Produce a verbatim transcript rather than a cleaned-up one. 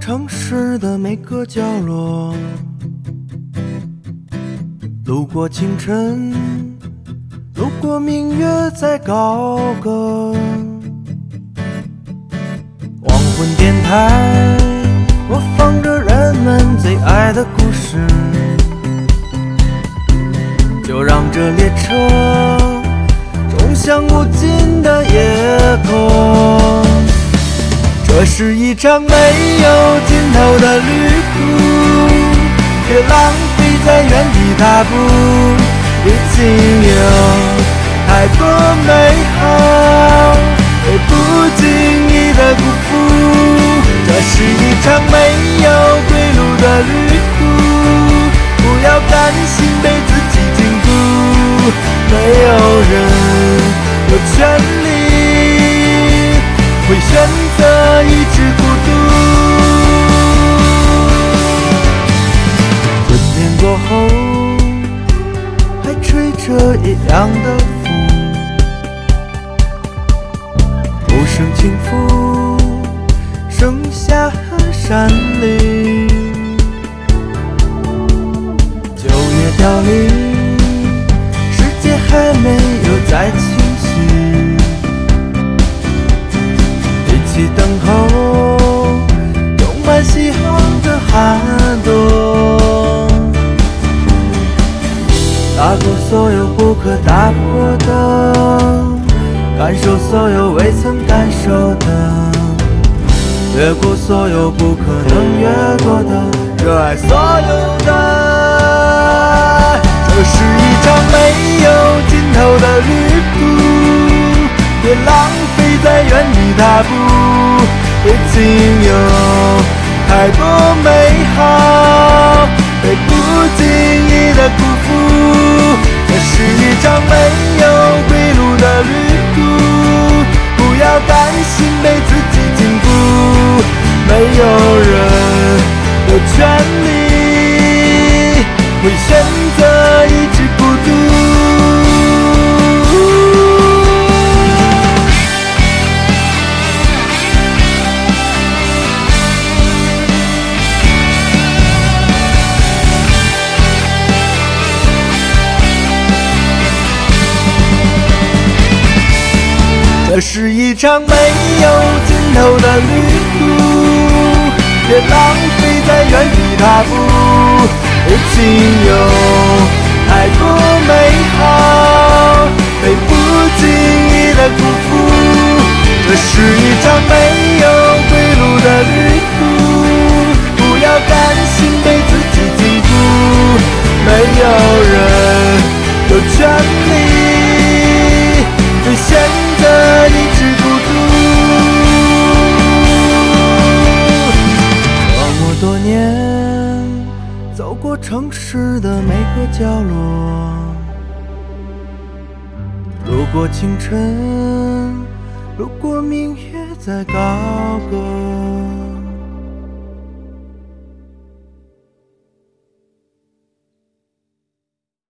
城市的每个角落，路过清晨，路过明月在高歌。黄昏电台播放着人们最爱的故事，就让这列车冲向无尽的夜空。这是一场没有尽头的旅途，别浪费在原地踏步，已经有太多美好被不经意的辜负。这是一场没有归路的旅途，不要甘心被自己禁锢，没有人有权利会选择一直孤独。春天过后，还吹着一样的风，无声轻拂，盛夏山林。九月凋零，世界还没有再清晰，等候充满希望的寒冬，打破所有不可打破的，感受所有未曾感受的，越过所有不可能越过的，热爱所有的。这是一场没有尽头的旅途，别浪费在原地踏步，已经有太多美好被不经意的辜负。这是一场没有归路的旅途，不要担心被自己禁锢，没有人有权利会选择一直孤独。这是一场没有尽头的旅途，别浪费在原地踏步，已经有太多美好被不经意的辜负。这是一场没有归路的旅途，不要甘心被自己禁锢，没有人有权利会选择一直孤独。这么多年，走过城市的每个角落，路过清晨，路过明月在高歌。